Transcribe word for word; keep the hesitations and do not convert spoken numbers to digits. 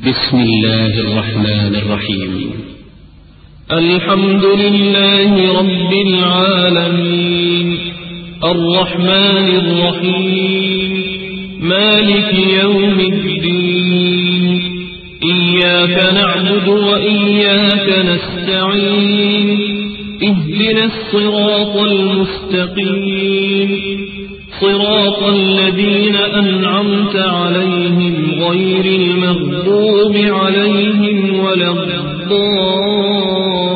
بسم الله الرحمن الرحيم. الحمد لله رب العالمين، الرحمن الرحيم، مالك يوم الدين، إياك نعبد وإياك نستعين، اهدنا الصراط المستقيم، صراط الذين أنعمت عليهم غير المغضوب عليهم ولا الضالين.